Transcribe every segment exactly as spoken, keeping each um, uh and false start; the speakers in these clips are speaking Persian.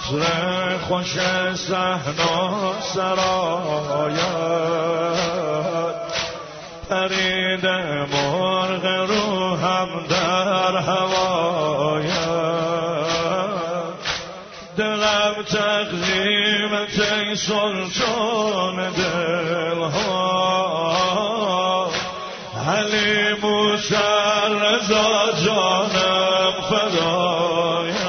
عطر خوش صحنا سرایت، پرید مرغ روحم در هوایت، دلم تقدیمت ای سلطان دلها، حلیم و سررضا جانم فدایت.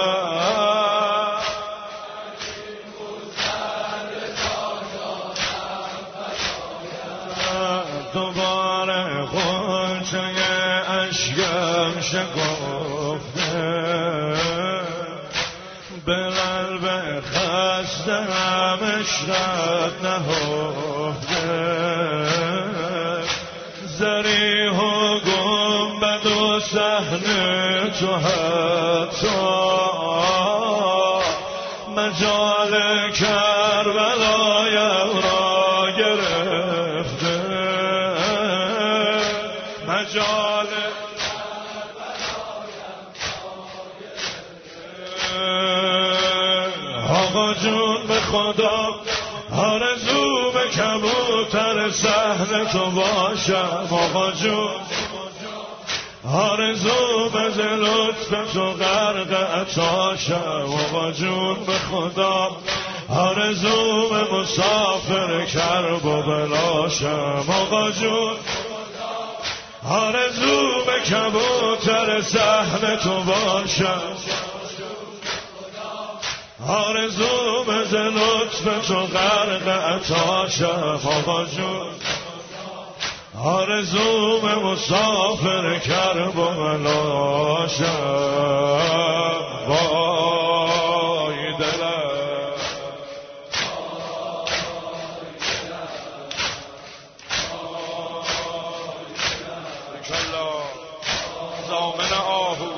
دوباره غنچه اشکم شکفته، به قلب خسته‌ام عشقت نهفته، ضریح و گنبد و صحن تو حتی مجال کربلایم را گرفته، مجال آقا جون به خدا آرزو به کبوتر صحن تو باشم، آقا جون آرزو به لطف تو غرق عطاشم، آقا جون به خدا آرزو به مسافر کرب و بلاشم، آقا جون آرزو به کبوتر صحن تو باشم، آرزو به لطف تو غرق عطاشم، آقا جون آرزو به مسافر کرب و بلاشم. وای دلم زامن آهو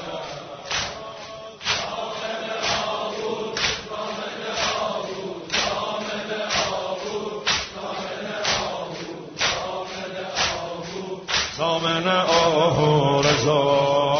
زامن آهو رضا،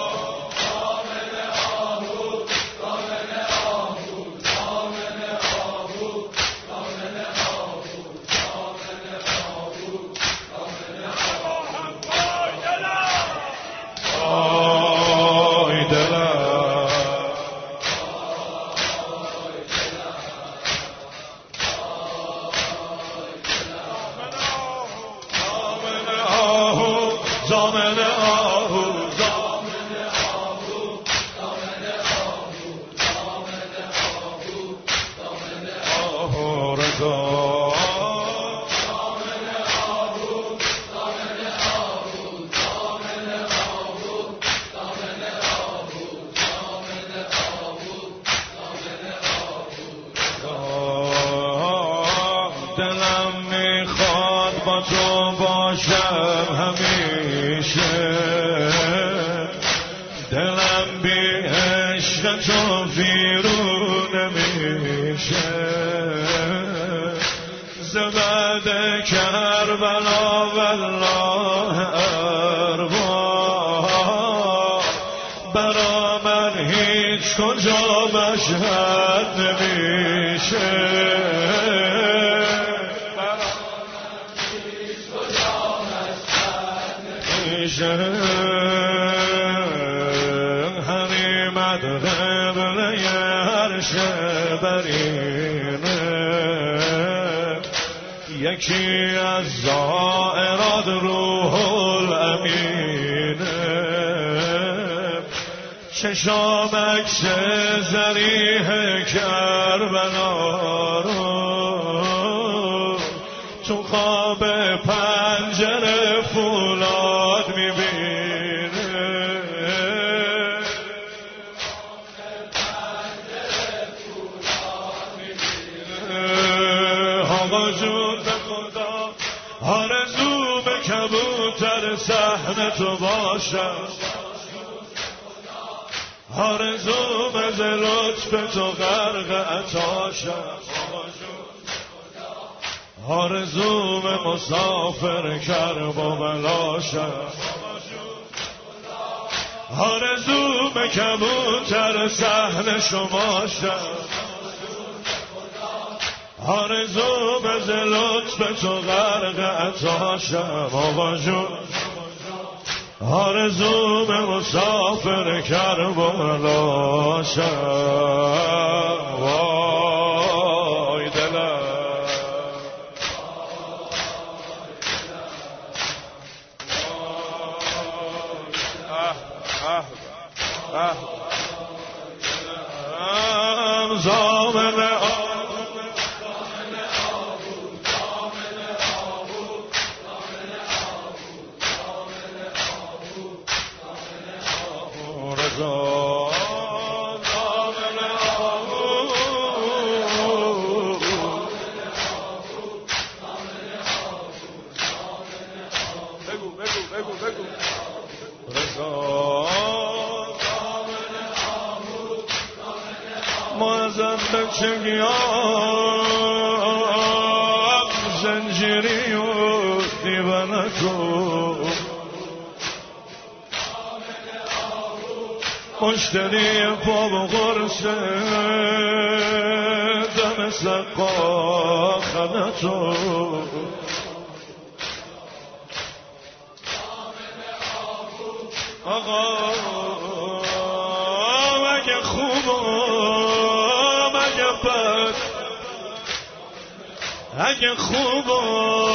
زامن آهو زامن آهو زامن آهو زامن آهو زامن آهو رضا، زامن آهو زامن آهو زامن آهو زامن آهو زامن آهو زامن آهو. دلم میخواد با تو باشم همیشه، دلم بی عشق تو بیرون نمیشه، زبد کربلا والله ارواح، برا من هیچ کجا مشهد نمیشه، حریمت قبله عرش برینه، یکی از زائرات روح الامینه، چشام عکس ضریح کربلا رو تو خواب پنجره فولاد میبینه، آقا جون به خدا آرزو به کبوتر صحن تو باشم، آرزو به لطف تو غرق عطاشم، آرزو به مسافر کرب و بلاشم، آرزو به کبوتر صحن شما شد، آرزو به لطف تو غرق عطا شم آقا جون، آرزو به مسافر کربلا شم وای دلم. اه اه اه زامن بچگیم زنجیری و دیوانه کن، مشتری پا و قرصه دم سقا خنتو، آقا مگه خوبه اگه خوب و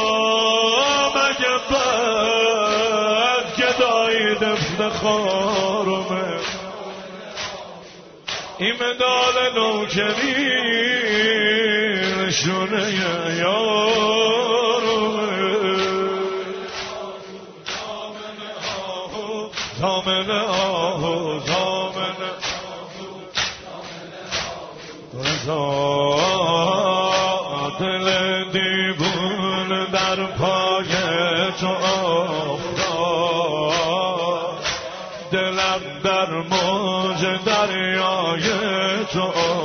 مگه بد گدایی دفت خارمه، این مدال نوکری نشونه یارمه، دامن آهو دامن آهو دل دیوون در پای تو افتاد، دلم در موج دریای تو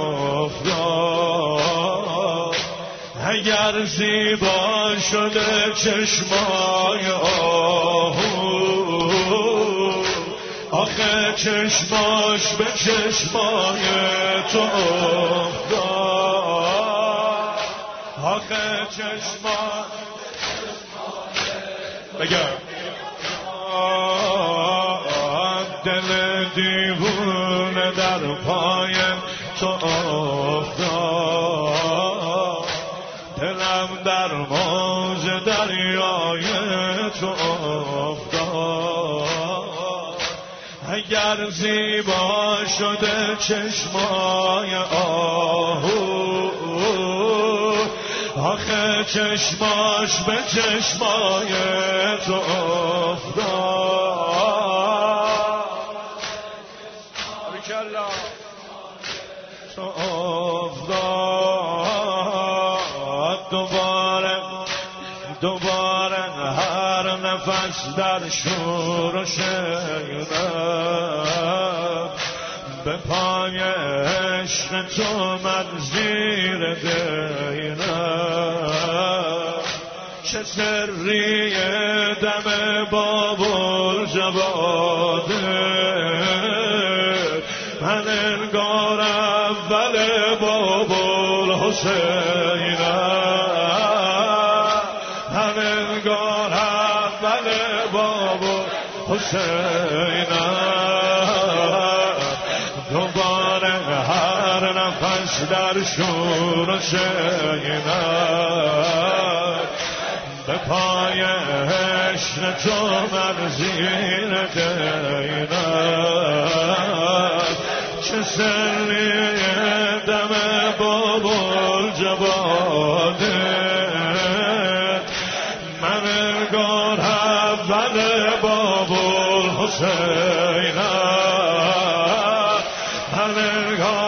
افتاد، اگر زیبا شده چشمای آهو، آخه چشماش به چشمای تو افتاد، آخه چشمان بگم دل دیوونه در پای تو افتاد، دلم در موج دریای تو افتاد، اگر زیبا شده چشمای آهو، آخه چشماش به چشمای تو افتاد، تو افتاد، دوباره دوباره هر نفس در شور و شیرم، به پای عشق تو من زیر دیرم، چه سری دم بابل جواده، من انگار اول بابل حسینم، من انگار اول بابل حسینم، دوباره هر نفس در شور و شینم، به پای عشق تو من زیر دینم، چه سری دم بابل جواده، من انگار اول بابل حسینم، من انگار